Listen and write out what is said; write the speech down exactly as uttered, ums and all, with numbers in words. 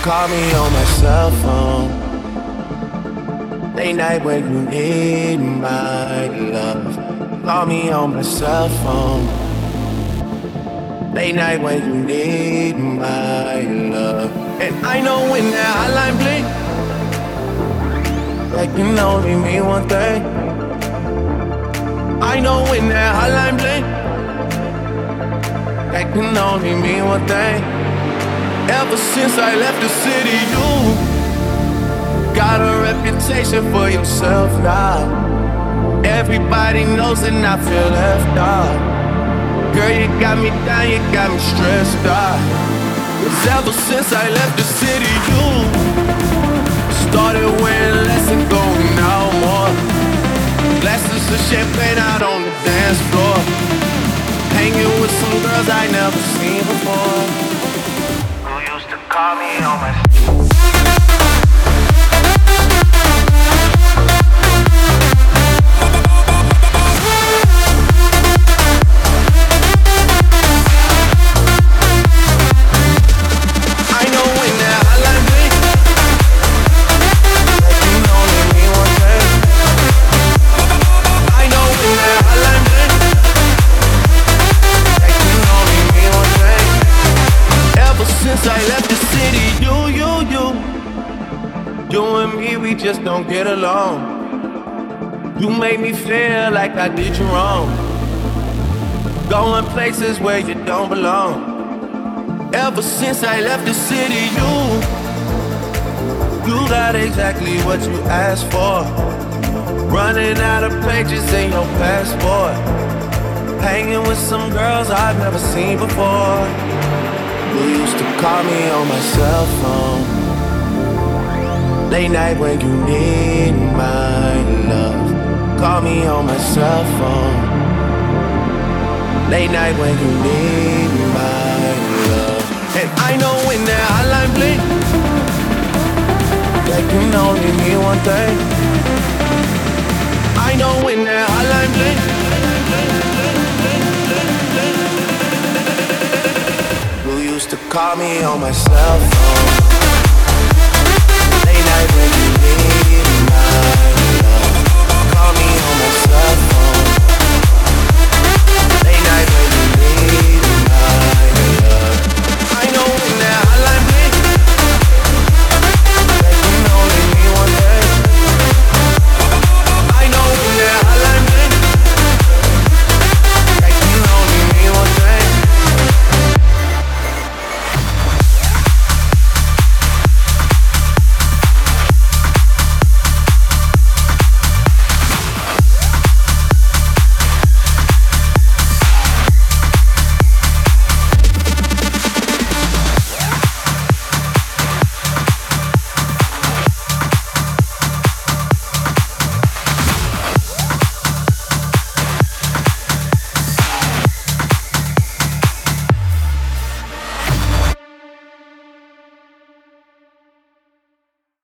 call me on my cell phone. Late night when you need my love. Call me on my cell phone. Late night when you need my love. And I know when that hotline blink, that can only mean one thing. I know when that hotline blink, that can only mean one thing. Ever since I left the city, you got a reputation for yourself now. Everybody knows and I feel left out. Girl, you got me down, you got me stressed out. 'Cause ever since I left the city, you started wearing less and going out more. Glasses of champagne out on the dance floor. Hanging with some girls I never seen before. Who used to call me on my just don't get along. You made me feel like I did you wrong. Going places where you don't belong. Ever since I left the city, you You got exactly what you asked for. Running out of pages in your passport. Hanging with some girls I've never seen before. You used to call me on my cell phone. Late night when you need my love. Call me on my cell phone. Late night when you need my love. And I know when that hotline blink, that can only mean one thing. I know when that hotline blink, you used to call me on my cell phone.